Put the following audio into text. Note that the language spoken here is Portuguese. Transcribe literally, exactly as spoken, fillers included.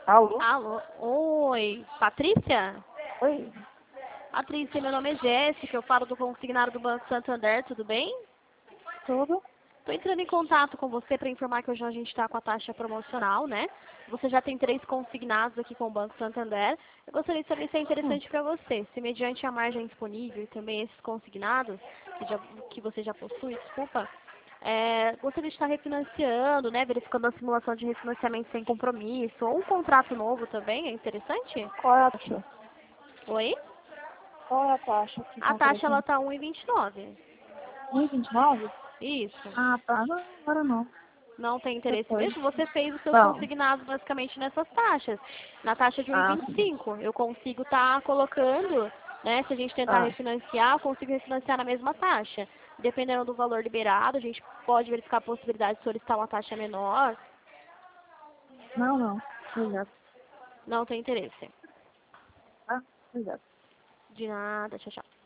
Alô? Alô? Oi, Patrícia? Oi. Patrícia, meu nome é Jéssica, eu falo do consignado do Banco Santander, tudo bem? Tudo? Estou entrando em contato com você para informar que hoje a gente está com a taxa promocional, né? Você já tem três consignados aqui com o Banco Santander. Eu gostaria de saber se é Hum. interessante para você, se mediante a margem disponível e também esses consignados que, já- que você já possui, desculpa, é, gostaria de estar refinanciando, né? Verificando a simulação de refinanciamento sem compromisso, ou um contrato novo também, é interessante? Qual é a taxa? Oi? Qual é a taxa que A estão taxa ela oferecendo? tá um e vinte e nove. um e vinte e nove? Isso. Ah, tá. Não, agora não. Não tem interesse Depois. mesmo? Você fez os seus Não. consignados basicamente nessas taxas. Na taxa de Ah, sim. um e vinte e cinco. Eu consigo estar colocando, né? Se a gente tentar Ah, refinanciar, eu consigo refinanciar na mesma taxa. Dependendo do valor liberado, a gente pode verificar a possibilidade de solicitar uma taxa menor. não, não. Obrigado. Não tem interesse. Ah, obrigado. De nada, tchau, tchau.